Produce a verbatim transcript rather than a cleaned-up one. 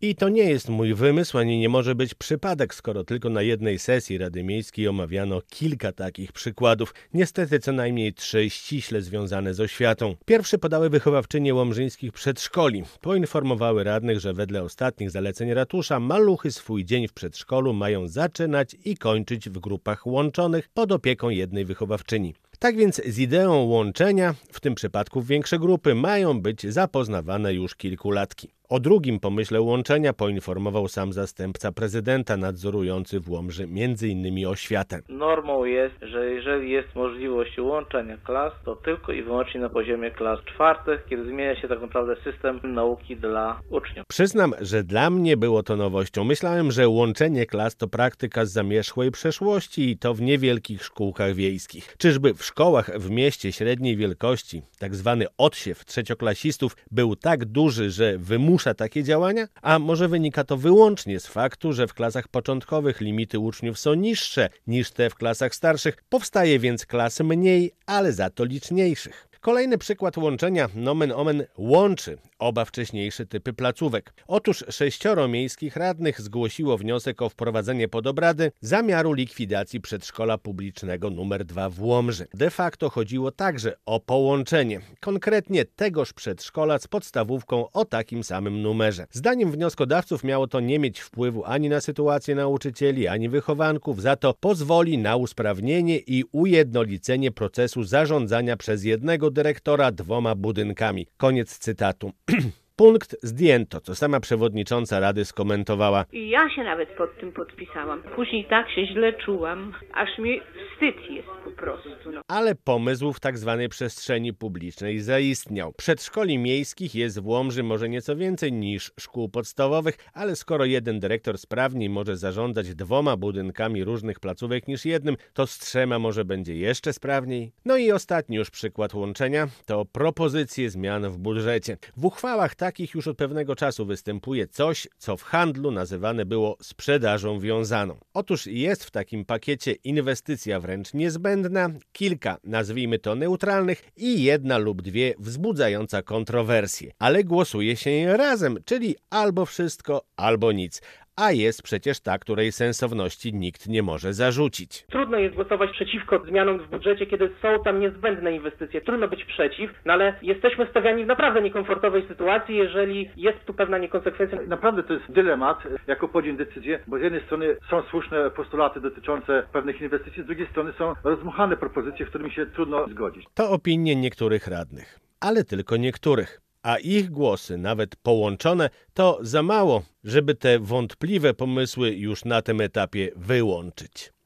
I to nie jest mój wymysł, ani nie może być przypadek, skoro tylko na jednej sesji Rady Miejskiej omawiano kilka takich przykładów. Niestety co najmniej trzy ściśle związane z oświatą. Pierwszy podały wychowawczynie łomżyńskich przedszkoli. Poinformowały radnych, że wedle ostatnich zaleceń ratusza maluchy swój dzień w przedszkolu mają zaczynać i kończyć w grupach łączonych pod opieką jednej wychowawczyni. Tak więc z ideą łączenia, w tym przypadku większe grupy, mają być zapoznawane już kilkulatki. O drugim pomyśle łączenia poinformował sam zastępca prezydenta nadzorujący w Łomży między innymi oświatę. Normą jest, że jeżeli jest możliwość łączenia klas, to tylko i wyłącznie na poziomie klas czwartych, kiedy zmienia się tak naprawdę system nauki dla uczniów. Przyznam, że dla mnie było to nowością. Myślałem, że łączenie klas to praktyka z zamierzchłej przeszłości i to w niewielkich szkółkach wiejskich. Czyżby w szkołach w mieście średniej wielkości tak zwany odsiew trzecioklasistów był tak duży, że wymusza takie działania? A może wynika to wyłącznie z faktu, że w klasach początkowych limity uczniów są niższe niż te w klasach starszych, powstaje więc klas mniej, ale za to liczniejszych. Kolejny przykład łączenia nomen omen łączy oba wcześniejsze typy placówek. Otóż sześcioro miejskich radnych zgłosiło wniosek o wprowadzenie pod obrady zamiaru likwidacji przedszkola publicznego numer dwa w Łomży. De facto chodziło także o połączenie, konkretnie tegoż przedszkola z podstawówką o takim samym numerze. Zdaniem wnioskodawców miało to nie mieć wpływu ani na sytuację nauczycieli, ani wychowanków, za to pozwoli na usprawnienie i ujednolicenie procesu zarządzania przez jednego dyrektora dwoma budynkami. Koniec cytatu. Punkt zdjęto, co sama przewodnicząca Rady skomentowała. I ja się nawet pod tym podpisałam. Później tak się źle czułam, aż mi wstyd jest po prostu. No. Ale pomysł w tak zwanej przestrzeni publicznej zaistniał. Przedszkoli miejskich jest w Łomży może nieco więcej niż szkół podstawowych, ale skoro jeden dyrektor sprawniej może zarządzać dwoma budynkami różnych placówek niż jednym, to z trzema może będzie jeszcze sprawniej. No i ostatni już przykład łączenia to propozycje zmian w budżecie. W uchwałach takich już od pewnego czasu występuje coś, co w handlu nazywane było sprzedażą wiązaną. Otóż jest w takim pakiecie inwestycja wręcz niezbędna, kilka, nazwijmy to neutralnych i jedna lub dwie wzbudzająca kontrowersje. Ale głosuje się je razem, czyli albo wszystko, albo nic. A jest przecież ta, której sensowności nikt nie może zarzucić. Trudno jest głosować przeciwko zmianom w budżecie, kiedy są tam niezbędne inwestycje. Trudno być przeciw, no ale jesteśmy stawiani w naprawdę niekomfortowej sytuacji, jeżeli jest tu pewna niekonsekwencja. Naprawdę to jest dylemat, jako podjąć decyzję, bo z jednej strony są słuszne postulaty dotyczące pewnych inwestycji, z drugiej strony są rozmuchane propozycje, z którymi się trudno zgodzić. To opinie niektórych radnych, ale tylko niektórych. A ich głosy, nawet połączone, to za mało, żeby te wątpliwe pomysły już na tym etapie wyłączyć.